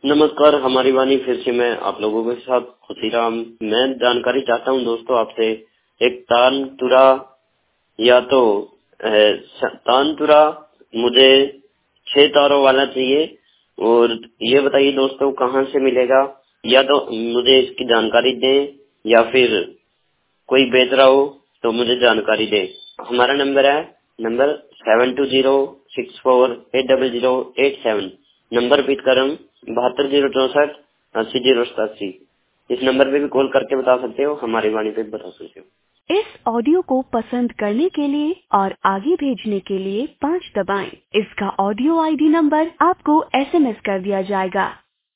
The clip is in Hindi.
नमस्कार, हमारी वाणी फिर से मैं आप लोगों के साथ खुशीराम। मैं जानकारी चाहता हूं दोस्तों आपसे। एक तानपुरा या तो तानपुरा मुझे 6 तारों वाला चाहिए। और ये बताइए दोस्तों कहाँ से मिलेगा, या तो मुझे इसकी जानकारी दें या फिर कोई बेच रहा हो तो मुझे जानकारी दें। हमारा नंबर 7206480087। नंबर रिपीट कर रहा हूँ, 7204480087। इस नंबर पे भी कॉल करके बता सकते हो, हमारी वाणी पे बता सकते हो। इस ऑडियो को पसंद करने के लिए और आगे भेजने के लिए 5 दबाएं। इसका ऑडियो आईडी नंबर आपको SMS कर दिया जाएगा।